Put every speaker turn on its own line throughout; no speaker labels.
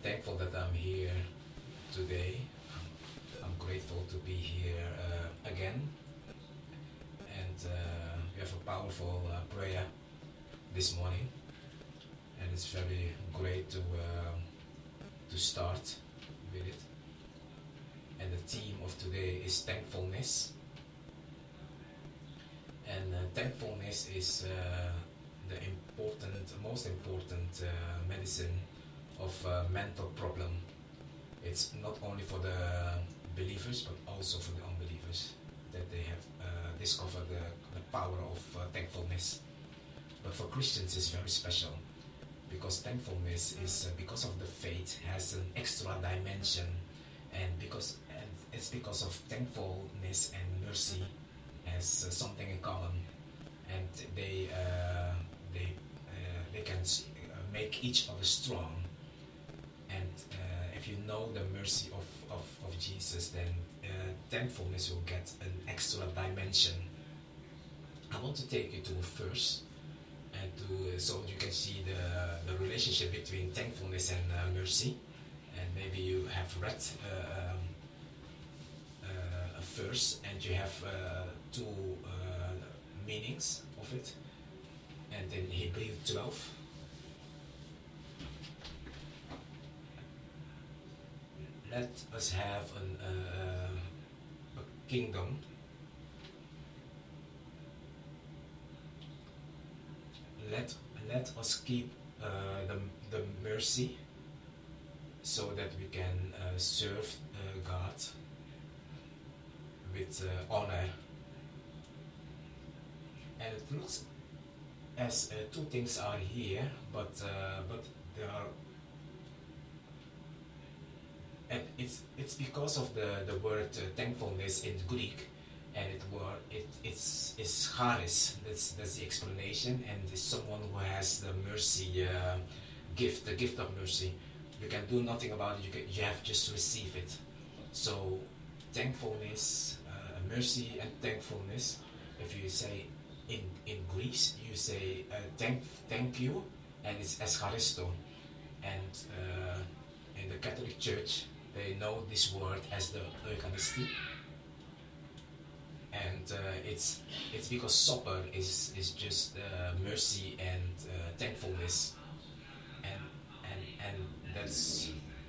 thankful that I'm here today. I'm grateful to be here again. And we have a powerful prayer this morning. And it's very great to start with it. And the theme of today is thankfulness. And thankfulness is the most important medicine of mental problem. It's not only for the believers but also for the unbelievers that they have discovered the power of thankfulness. But for Christians it's very special because thankfulness is because of the faith has an extra dimension, and it's because of thankfulness and mercy has something in common, and they can make each other strong. And if you know the mercy of Jesus, then thankfulness will get an extra dimension. I want to take you to a verse and so you can see the relationship between thankfulness and mercy. And maybe you have read a verse and you have two meanings of it. And in Hebrews 12, let us have a kingdom. Let us keep the mercy so that we can serve God with honor. And it looks as two things are here, but there are. And it's because of the word thankfulness in Greek, and it's charis. That's the explanation, and it's someone who has the mercy gift, the gift of mercy. You can do nothing about it. You have just to receive it. So thankfulness, mercy, and thankfulness. If you say in Greece, you say thank you, and it's escharisto. And in the Catholic Church, they know this word as the Eucharisty. And it's because supper is just mercy and thankfulness, and that's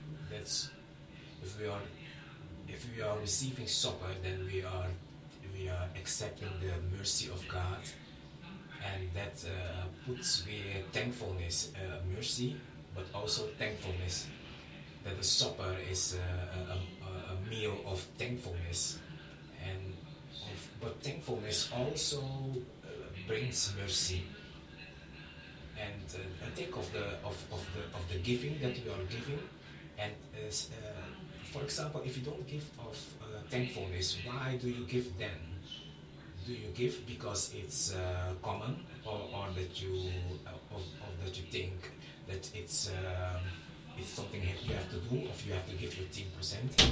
if we are receiving supper, then we are accepting the mercy of God, and that puts with thankfulness, mercy, but also thankfulness. That the supper is a meal of thankfulness, but thankfulness also brings mercy. And think of the giving that you are giving, and for example, if you don't give of thankfulness, why do you give then? Do you give because it's common, or that you think that it's something you have to do, or you have to give your 10%?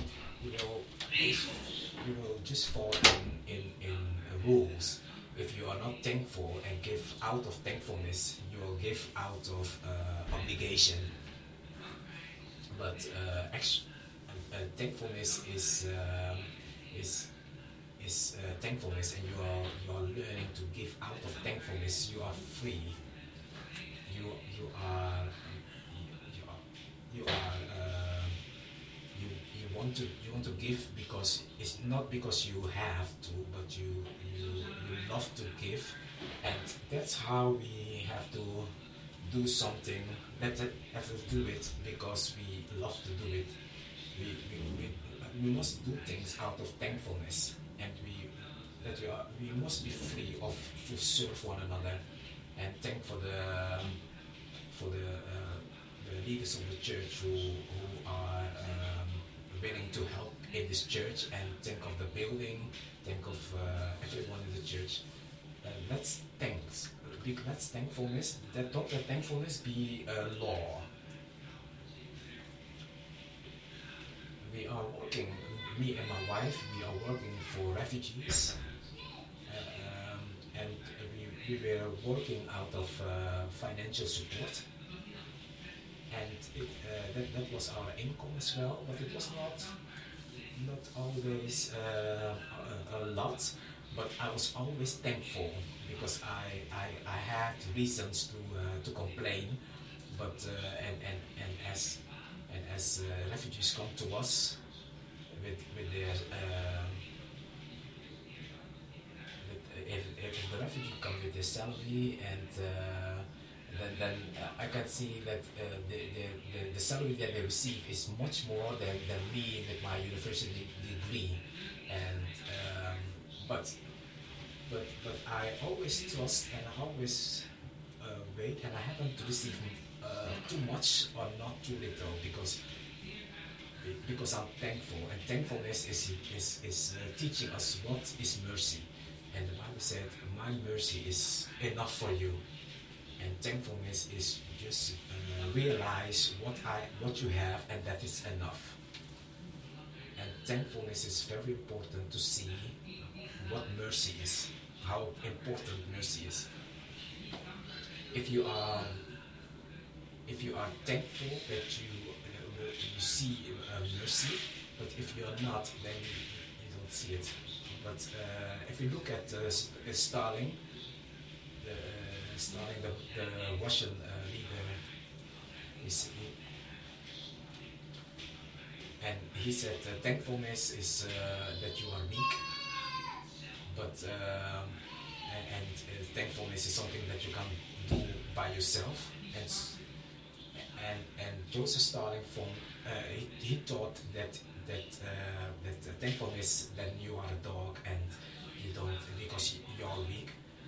You will just fall in rules. If you are not thankful and give out of thankfulness, you will give out of obligation. But thankfulness is thankfulness, and you are learning to give out of thankfulness. You are free. You want to give because it's not because you have to, but you love to give, and that's how we have to do something. That have to do it because we love to do it. We must do things out of thankfulness, and we must be free to serve one another, and thank for the leaders of the church who are willing to help in this church, and think of the building, think of everyone in the church. Let's thankfulness. Don't let thankfulness be a law. We are working, me and my wife, we are working for refugees, and we were working out of financial support. and that was our income as well, but it was not always a lot, but I was always thankful because I had reasons to complain, but and as refugees come to us with their if the refugee come with their salary and then I can see that the salary that they receive is much more than me with my university degree, and but I always trust and I always wait, and I haven't received too much or not too little because I'm thankful, and thankfulness is teaching us what is mercy, and the Bible said, "My mercy is enough for you." And thankfulness is just realize what you have, and that is enough. And thankfulness is very important to see what mercy is, how important mercy is. If you are thankful that you see mercy, but if you are not, then you don't see it. But if you look at Stalin, the Russian leader, he said thankfulness is that you are weak, but thankfulness is something that you can do by yourself. And Joseph Stalin he thought that thankfulness, then you are a dog and you don't, because you are weak.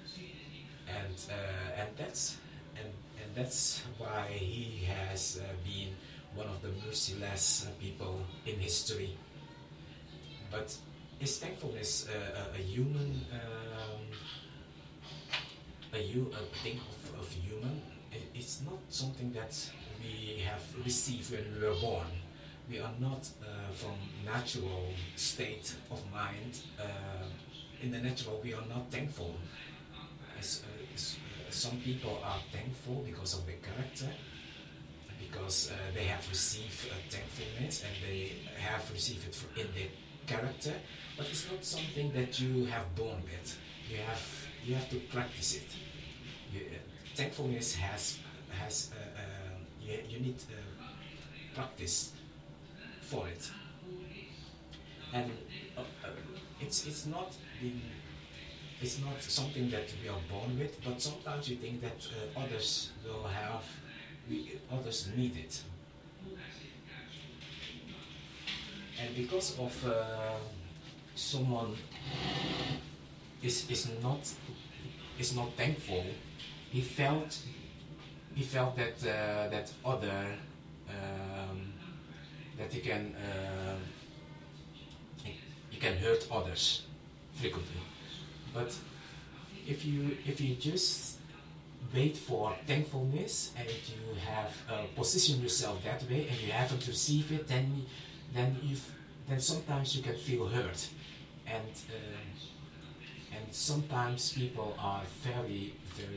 And that's why he has been one of the merciless people in history. But is thankfulness a human, a thing of human? It's not something that we have received when we were born. We are not from natural state of mind. In the natural, we are not thankful. Some people are thankful because of their character, because they have received thankfulness and they have received it in their character, but it's not something that you have born with. You have to practice it. Thankfulness has you need practice for it, and it's not something that we are born with, but sometimes we think that others need it. And because of someone is not thankful, he felt that other that he can hurt others frequently. But if you just wait for thankfulness and you have positioned yourself that way and you haven't received it, then sometimes you can feel hurt, and sometimes people are very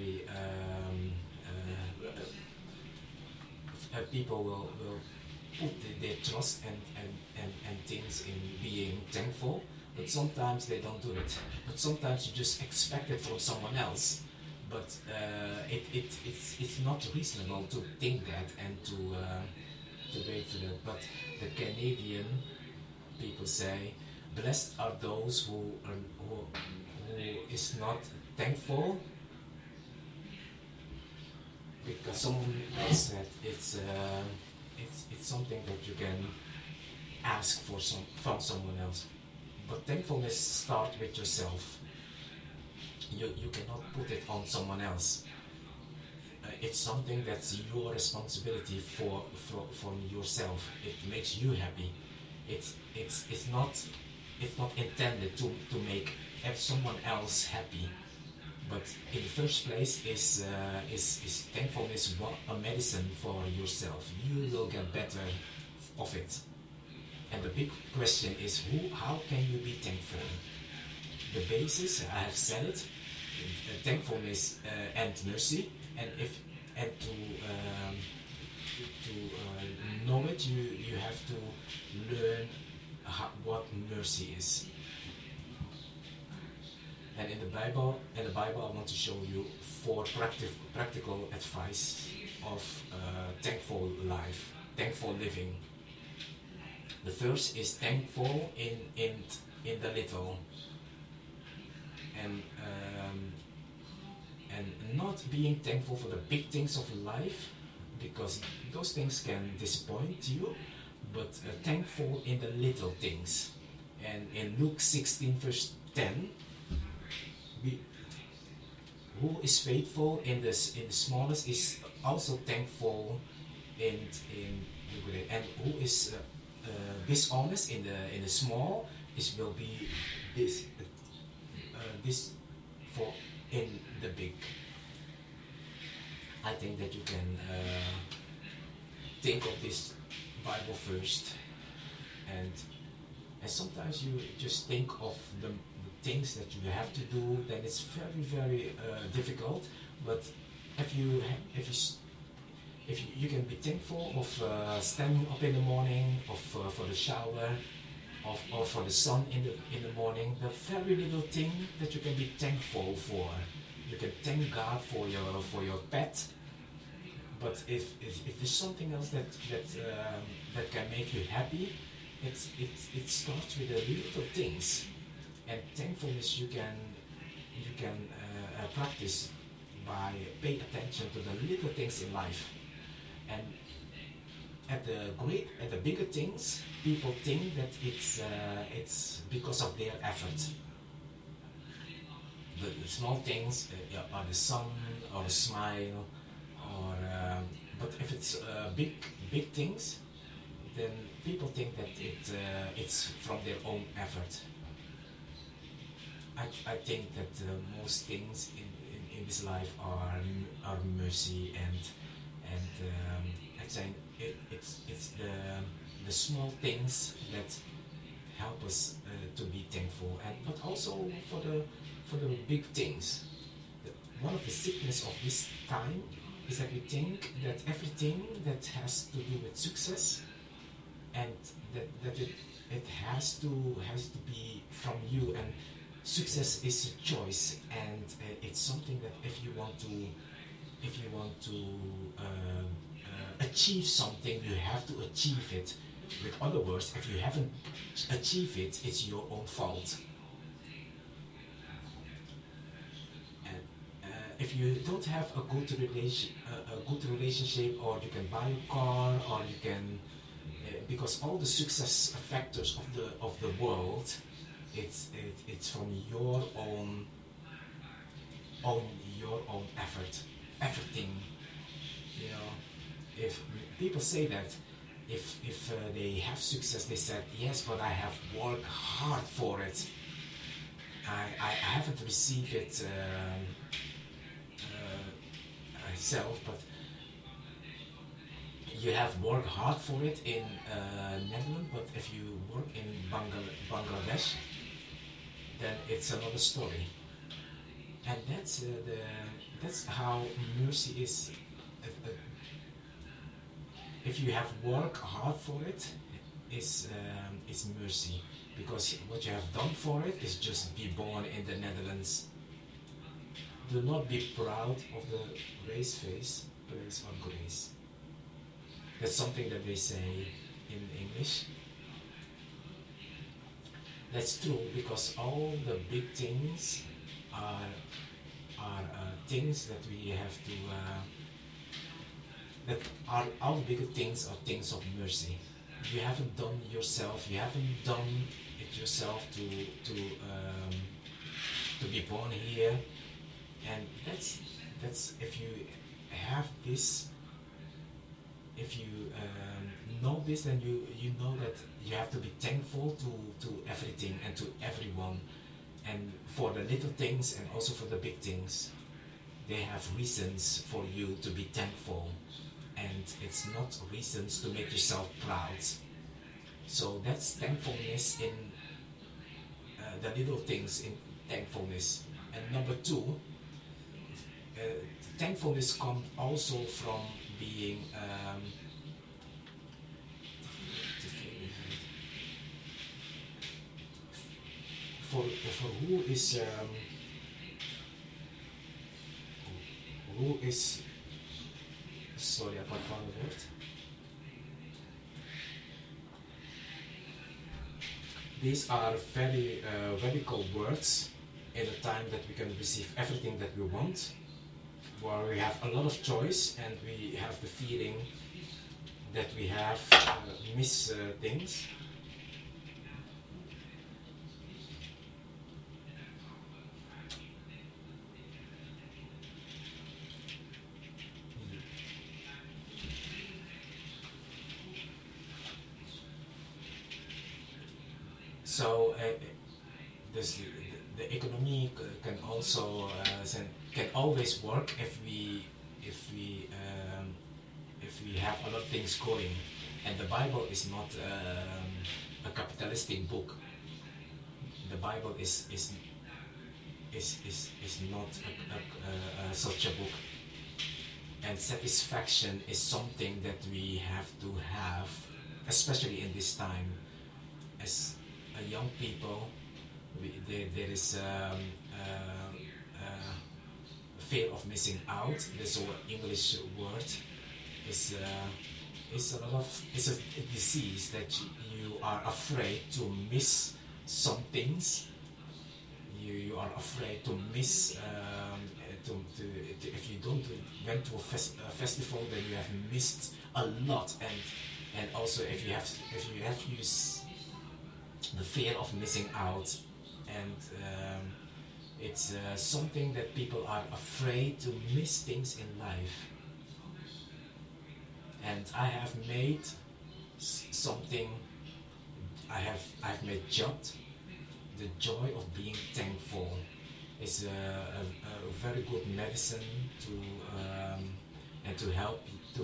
people will put their trust and things in being thankful. But sometimes they don't do it. But sometimes you just expect it from someone else. But it's not reasonable to think that and to wait for that. But the Canadian people say, "Blessed are those who is not thankful," because someone else said it's something that you can ask from someone else. But thankfulness starts with yourself. You cannot put it on someone else. It's something that's your responsibility for yourself. It makes you happy. It's not intended to make someone else happy. But in the first place, is thankfulness a medicine for yourself? You will get better of it. And the big question is, how can you be thankful? The basis, I have said it, thankfulness and mercy, and know it, you have to learn what mercy is. And in the Bible, I want to show you 4 practical advice of thankful life, thankful living. The first is thankful in the little, and not being thankful for the big things of life, because those things can disappoint you, but thankful in the little things. And in Luke 16 verse 10, who is faithful in the smallest is also thankful in the great, and who is dishonest in the small will be this for in the big. I think that you can think of this Bible first, and sometimes you just think of the things that you have to do, then it's very, very difficult. But if you can be thankful of standing up in the morning, of for the shower, or for the sun in the morning, the very little thing that you can be thankful for. You can thank God for your pet. But if there's something else that can make you happy, it starts with the little things. And thankfulness you can practice by paying attention to the little things in life. And at the bigger things, people think that it's because of their effort. The small things are the sun or the smile, or but if it's big things, then people think that it's from their own effort. I think that most things in this life are mercy, and I'm saying it's the small things that help us to be thankful, and but also for the big things. One of the sickness of this time is that we think that everything that has to do with success, and that it has to be from you, and success is a choice, and it's something that if you want to achieve something, you have to achieve it. With other words, if you haven't achieved it, it's your own fault. And if you don't have a good relationship, or you can buy a car, or you can, because all the success factors of the world, it's from your own effort, everything. You know, if people say that, if they have success, they said, yes, but I have worked hard for it. I haven't received it myself, but you have worked hard for it in Netherlands. But if you work in Bangladesh, then it's another story. And that's how mercy is. If you have worked hard for it, it's mercy, because what you have done for it is just be born in the Netherlands. Do not be proud of the race or grace. That's something that they say in English. That's true, because all the big things are things that we have to. That are all bigger things are things of mercy. You haven't done yourself. You haven't done it yourself to be born here, and that's if you have this. If you know this, then you know that you have to be thankful to everything and to everyone, and for the little things and also for the big things. They have reasons for you to be thankful, and it's not reasons to make yourself proud. So that's thankfulness in the little things in thankfulness. And number 2, thankfulness comes also from being for who is sorry I can't find the word. These are very radical words in a time that we can receive everything that we want, where we have a lot of choice and we have the feeling that we have miss things. So the economy can also can always work if we have a lot of things going, and the Bible is not a capitalistic book. The Bible is not such a book, and satisfaction is something that we have to have, especially in this time as young people. There is fear of missing out. There's an English word. It's a disease that you are afraid to miss some things. You are afraid to miss. If you don't went to a festival, then you have missed a lot. And also if you have used the fear of missing out, and it's something that people are afraid to miss things in life. And I have made something. I've made Jot, the joy of being thankful. Is a very good medicine to and to help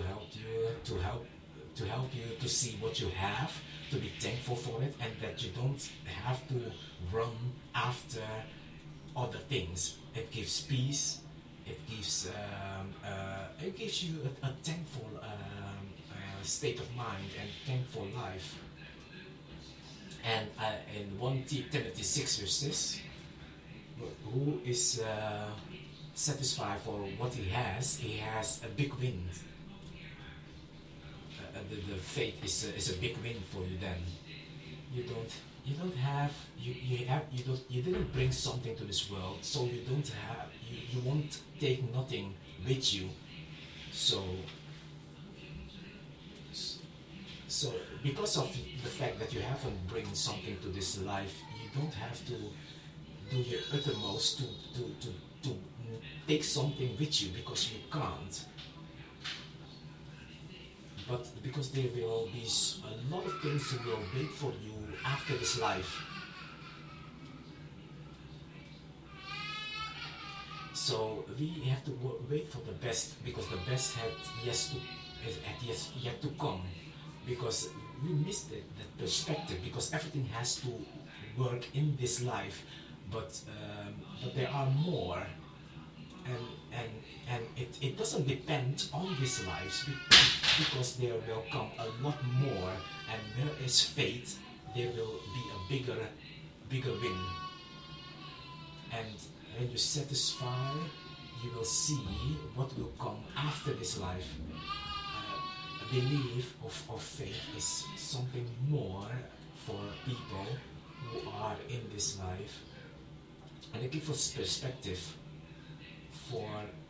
you to see what you have, to be thankful for it, and that you don't have to run after other things. It gives peace. It gives you a thankful state of mind and thankful life. And in 1 Timothy 6 verse 6, who is satisfied for what he has a big win. The faith is a big win for you. Then you didn't bring something to this world, so you don't have you won't take nothing with you. So because of the fact that you haven't bring something to this life, you don't have to do your uttermost to take something with you, because you can't. But because there will be a lot of things that will wait for you after this life. So we have to wait for the best, because the best had yet to come. Because we missed that perspective, because everything has to work in this life, but there are more, and it doesn't depend on this life, because there will come a lot more, and there is faith, there will be a bigger win. And when you satisfy, you will see what will come after this life. Belief of faith is something more for people who are in this life, and it gives us perspective for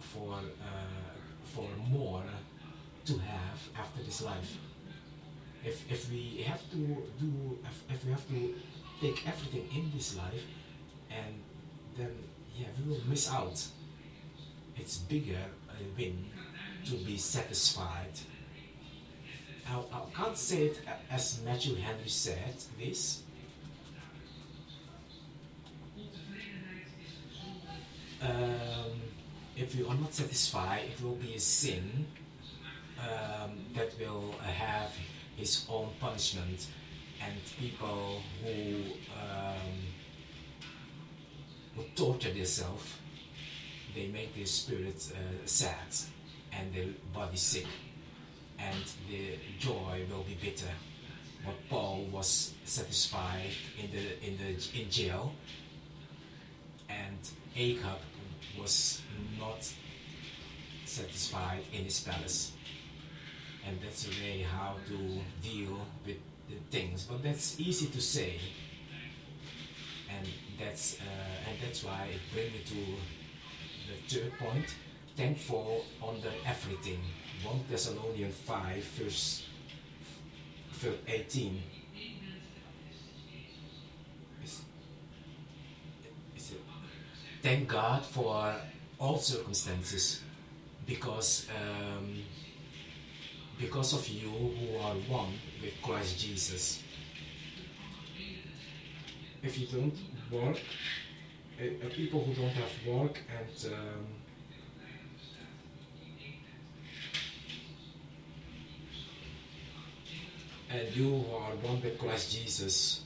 more to have after this life. If we have to take everything in this life, and then we will miss out. It's bigger a win to be satisfied. I can't say it as Matthew Henry said this. If you are not satisfied, it will be a sin that will have his own punishment. And people who torture themselves, they make their spirit sad and their body sick, and the joy will be bitter. But Paul was satisfied in jail, and Ahab was not satisfied in his palace. And that's the way how to deal with the things. But that's easy to say, and that's why it brings me to the third point: thankful under everything. 1 Thessalonians 5, verse 18. Thank God for all circumstances, because of you who are one with Christ Jesus. If you don't work, people who don't have work and you who are one with Christ Jesus,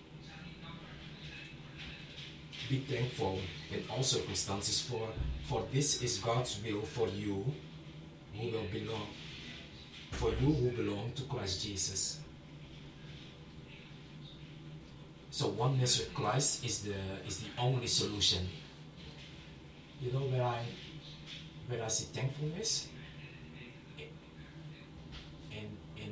be thankful in all circumstances, for this is God's will for you who belong to Christ Jesus. So oneness with Christ is the only solution. You know where I see thankfulness? In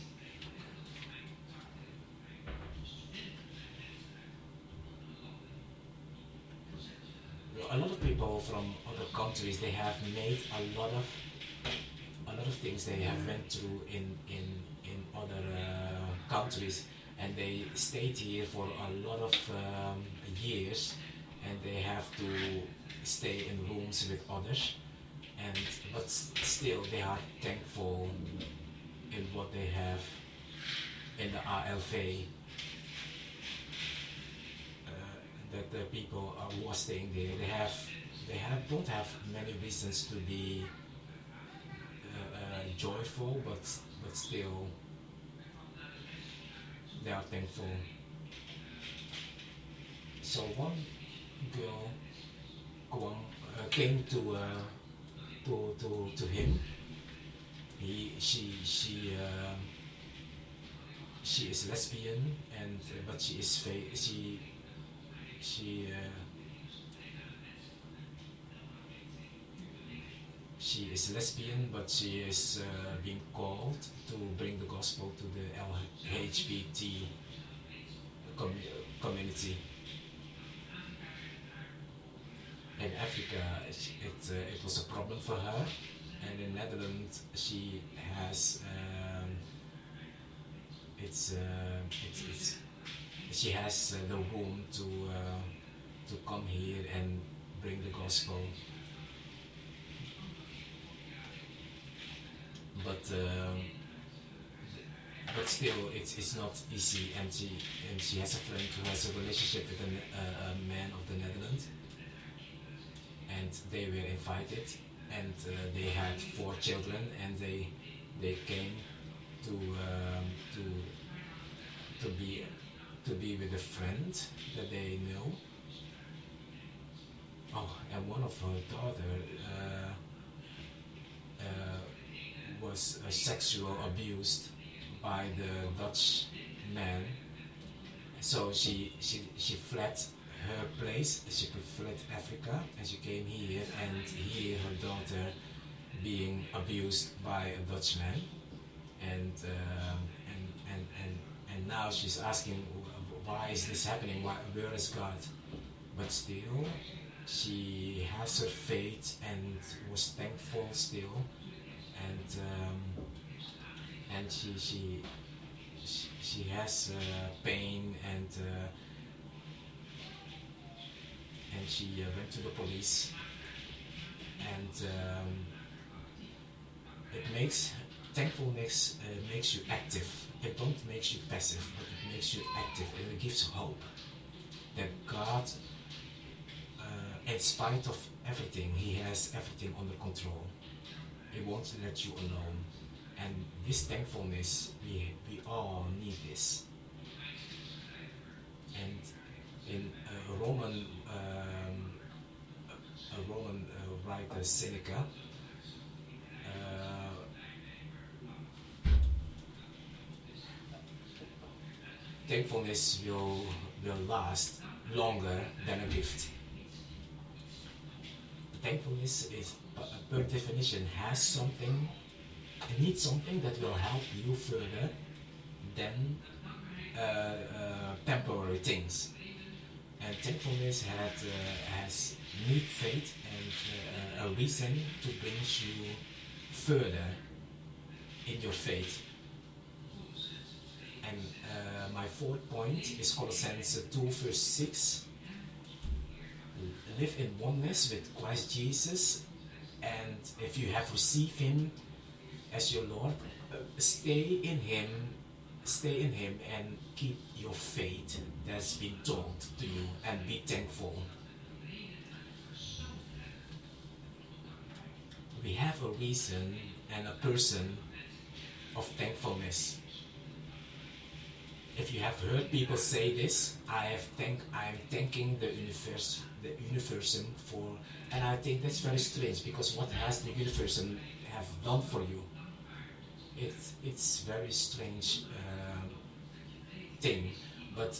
a lot of people from other countries, they have made a lot of things they have went through in other countries, and they stayed here for a lot of years, and they have to stay in rooms with others, but still they are thankful in what they have in the ALV. That the people who are staying there, don't have many reasons to be joyful, but still they are thankful. So one girl came to him. She is lesbian, but she is lesbian, but she is being called to bring the gospel to the LGBT community. In Africa, it was a problem for her, and in Netherlands she has she has the room to come here and bring the gospel. But still, it's not easy, and she has a friend who has a relationship with a man of the Netherlands, and they were invited, and they had 4 children, and they came to be with a friend that they know. Oh, and one of her daughter was sexual abused by the Dutch man. So she fled her place. She fled Africa, and she came here, and here her daughter being abused by a Dutchman, and now she's asking, why is this happening? Where is God? But still, she has her faith and was thankful still, and she has pain, and she went to the police, and thankfulness makes you active. It don't makes you passive, but it makes you active, and it gives hope that God, in spite of everything, He has everything under control. He won't let you alone. And this thankfulness, we all need this. And in a Roman writer, Seneca, thankfulness will last longer than a gift. thankfulness is, per definition, has something, needs something that will help you further than temporary things. And thankfulness has need faith and a reason to bring you further in your faith. And my fourth point is Colossians 2 verse 6. Live in oneness with Christ Jesus, and if you have received Him as your Lord, stay in Him, and keep your faith that's been told to you, and be thankful. We have a reason and a person of thankfulness. If you have heard people say this, I am thanking the universum for, and I think that's very strange, because what has the universum have done for you? It's very strange thing, but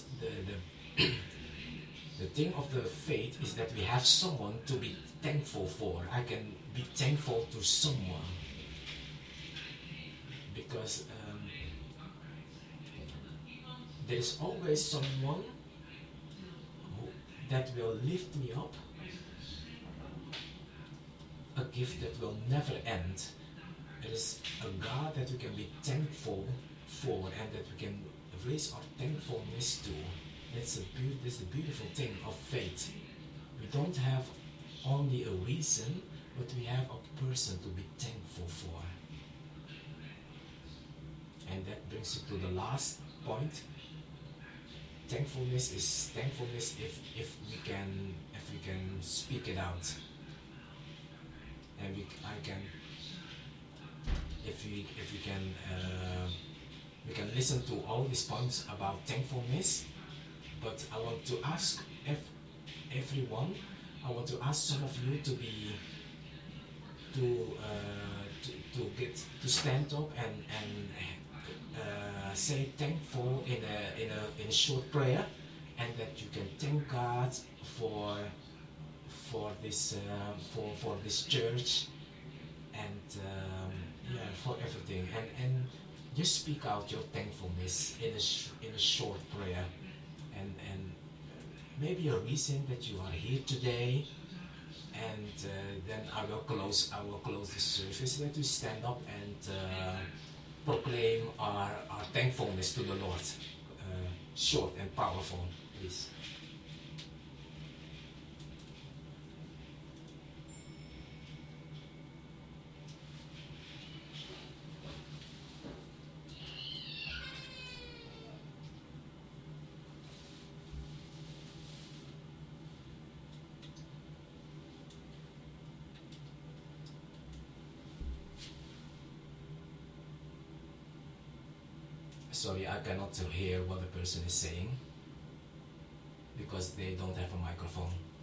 the thing of the faith is that we have someone to be thankful for. I can be thankful to someone because there is always someone that will lift me up, a gift that will never end. It is a God that we can be thankful for and that we can raise our thankfulness to. That's the beautiful thing of faith. We don't have only a reason, but we have a person to be thankful for. And that brings you to the last point. Thankfulness is thankfulness if we can speak it out, and we can listen to all these points about thankfulness. But I want to ask everyone. I want to ask some of you to stand up and say thankful in a short prayer, and that you can thank God for this church and for everything, and just speak out your thankfulness in a short prayer, and maybe a reason that you are here today. And then I will close the service. Let us stand up and proclaim our thankfulness to the Lord. Short and powerful, please. Sorry, I cannot hear what the person is saying because they don't have a microphone.